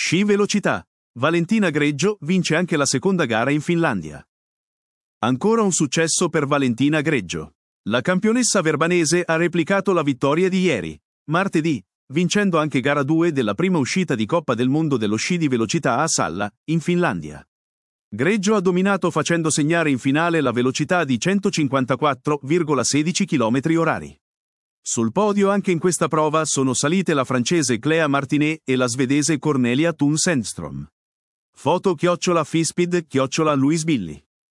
Sci velocità. Valentina Greggio vince anche la seconda gara in Finlandia. Ancora un successo per Valentina Greggio. La campionessa verbanese ha replicato la vittoria di ieri, martedì, vincendo anche gara 2 della prima uscita di Coppa del Mondo dello sci di velocità a Salla, in Finlandia. Greggio ha dominato facendo segnare in finale la velocità di 154,16 km/h. Sul podio anche in questa prova sono salite la francese Cléa Martinet e la svedese Cornelia Thun Sandström. Foto @Fispid @Luis Billy